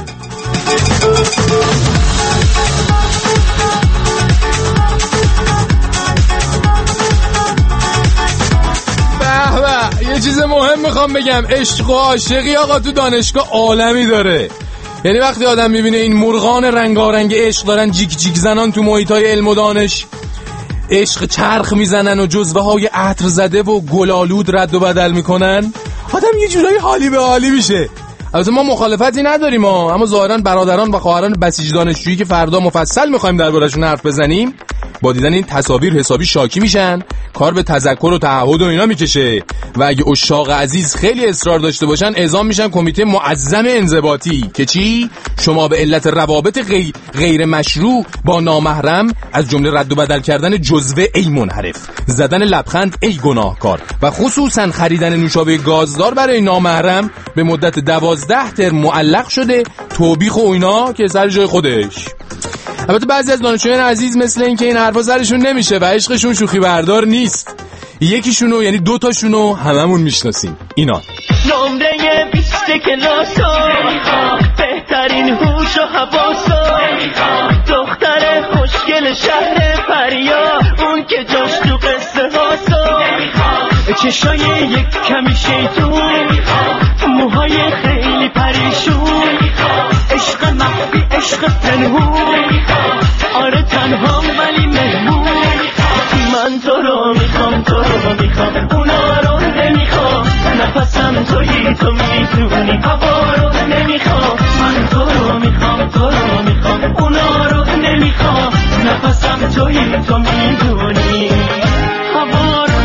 به به یه چیز مهم میخوام بگم. عشق و عاشقی آقا تو دانشگاه عالمی داره. یعنی وقتی آدم میبینه این مرغان رنگارنگ عشق دارن جیک جیک زنان تو محیطای علم و دانش عشق چرخ میزنن و جزوه های عطر زده و گلالود رد و بدل میکنن، آدم یه جورایی حالی به حالی میشه. البته ما مخالفتی نداریم ها، اما ظاهرا برادران و خواهران بسیج دانشجویی که فردا مفصل میخوایم دربارشون حرف بزنیم با دیدن این تصاویر حسابی شاکی میشن، کار به تذکر و تعهد و اینا میکشه. و اگه عشاق عزیز خیلی اصرار داشته باشن اعزام میشن کمیته معظم انضباطی که چی؟ شما به علت روابط غیر, غیر مشروع با نامحرم، از جمله رد و بدل کردن جزوه ای منحرف، زدن لبخند ای گناهکار و خصوصا خریدن نوشابه گازدار برای نامحرم به مدت دوازده ترم معلق شده. توبیخ و اینا که سر جای خودش. البته بعضی از دانشجویان عزیز مثل این که این حرفا سرشون نمیشه و عشقشون شوخی بردار نیست. یکیشونو یعنی دو تاشونو هممون میشناسیم. اینا نمره بیست کلاسا، بهترین هوش و حواسا، دختر خوشگل شهر پریا، اون که جاش تو قصه هاسا، چشای یک کمی شیطون، موهای خیلی پریشون، عشق مخفی عشق پنهون، آره تنها ولی مهمون. من تو رو میخوام، تو رو میخوام، اونا رو نمیخوام، نفسم تویی تو میتونی، هوا رو نمیخوام. من تو رو میخوام، تو رو میخوام، اونا رو نمیخوام، نفسم تویی تو میتونی، هوا رو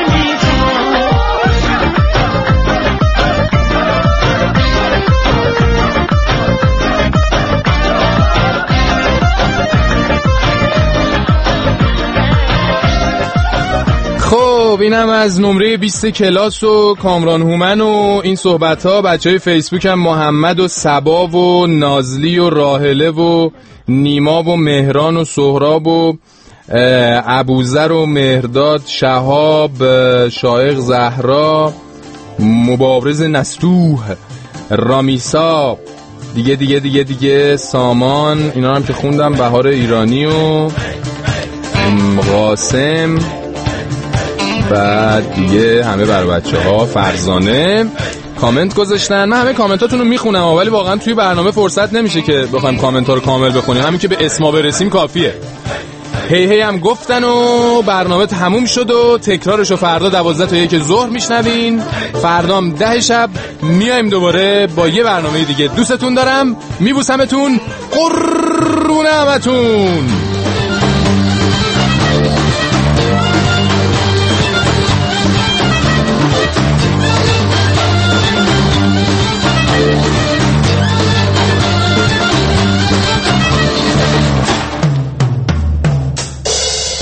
خب اینم از نمره بیست کلاس و کامران هومن و این صحبت ها. بچه های فیسبوک هم محمد و سبا و نازلی و راهله و نیما و مهران و سهراب و ابوذر و مهرداد، شهاب، شایق زهرا، مبارز نستوح، رامیسا، دیگه دیگه دیگه دیگه سامان، اینا هم که خوندم، بهار ایرانی و قاسم، بعد دیگه همه بر بچه ها، فرزانه کامنت گذاشتن. من همه کامنتاتون رو میخونم ولی واقعا توی برنامه فرصت نمیشه که بخوایم کامنت ها رو کامل بخونیم، همین که به اسما برسیم کافیه. هی هی هم گفتن و برنامه تموم شد و تکرارشو فردا دوازده تا یک ظهر میشنوین. فردام ده شب میایم دوباره با یه برنامه دیگه. دوستتون دارم، میبوسمتون، قربون همتون.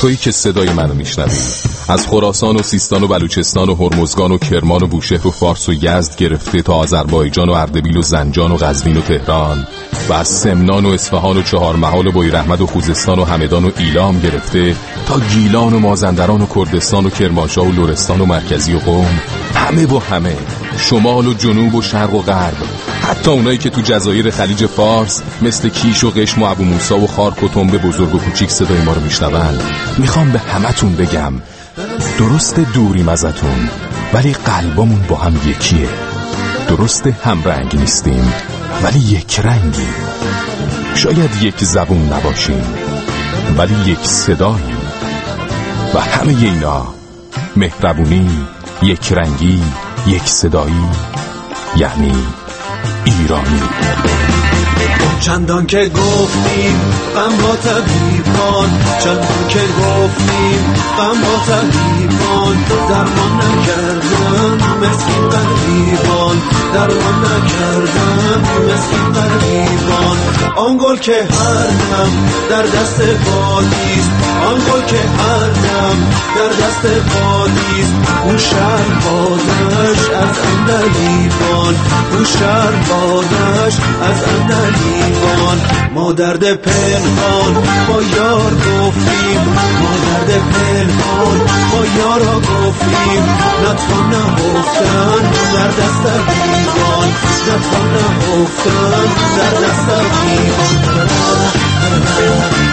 تویی که صدای منو میشنوی، از خراسان و سیستان و بلوچستان و هرمزگان و کرمان و بوشهر و فارس و یزد گرفته تا آذربایجان و اردبیل و زنجان و قزوین و تهران و از سمنان و اصفهان و چهارمحال و بویراحمد و خوزستان و همدان و ایلام گرفته تا گیلان و مازندران و کردستان و کرمانشاه و لرستان و مرکزی و قم، همه با همه، شمال و جنوب و شرق و غرب، حتی اونایی که تو جزایر خلیج فارس مثل کیش و قشم و ابو موسی و خارک و تنبه بزرگ و کوچیک صدای ما رو میشنون. میخوام به همتون بگم درست دوریم ازتون ولی قلبمون با هم یکیه. درست هم رنگ نیستیم ولی یک رنگی. شاید یک زبون نباشیم ولی یک صداییم. و همه اینا، مهربونی، یک رنگی، یک صدایی، یعنی ایرانی. چندان که گفتیم غم با طبیبان، چندان که گفتیم غم با طبیبان، درمان نکردن مسکین غریبان، درمان نکردن مسکین غریبان. آن گل که هر دم در دست بادیست، آن گل که هر دم در دست بادیست، اون شهر بادش از اندلیبان، اون شهر بادش از اندلیبان. ما درد پنهان با یار گفتیم، ما درد پنهان با یارا گفتیم، نتوان نهفتن در دست دیوان، نتوان نهفتن در دست دیوان.